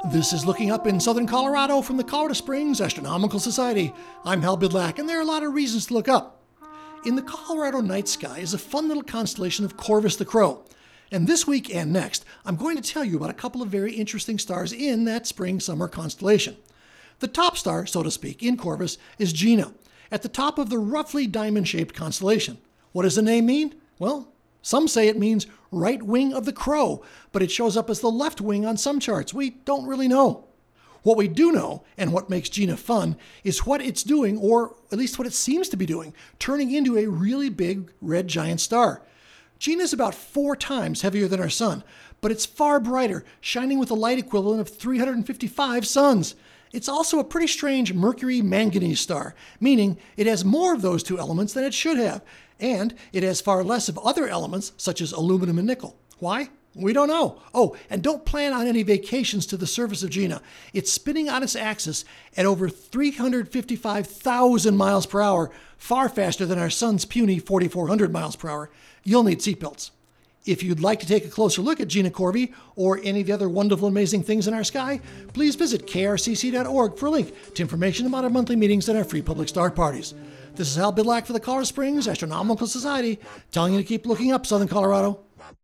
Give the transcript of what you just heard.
This is Looking Up in Southern Colorado from the Colorado Springs Astronomical Society. I'm Hal Bidlack, and there are a lot of reasons to look up. In the Colorado night sky is a fun little constellation of Corvus the Crow. And this week and next, I'm going to tell you about a couple of very interesting stars in that spring-summer constellation. The top star, so to speak, in Corvus is Gienah, at the top of the roughly diamond-shaped constellation. What does the name mean? Well, some say it means right wing of the crow, but it shows up as the left wing on some charts. We don't really know. What we do know, and what makes Gienah fun, is what it's doing, or at least what it seems to be doing, turning into a really big red giant star. Gienah is about 4 times heavier than our sun, but it's far brighter, shining with a light equivalent of 355 suns. It's also a pretty strange Mercury-manganese star, meaning it has more of those two elements than it should have, and it has far less of other elements such as aluminum and nickel. Why? We don't know. Oh, and don't plan on any vacations to the surface of Gienah. It's spinning on its axis at over 355,000 miles per hour, far faster than our sun's puny 4,400 miles per hour. You'll need seatbelts. If you'd like to take a closer look at Gienah Corvi or any of the other wonderful, amazing things in our sky, please visit krcc.org for a link to information about our monthly meetings and our free public star parties. This is Hal Bidlack for the Colorado Springs Astronomical Society, telling you to keep looking up, Southern Colorado.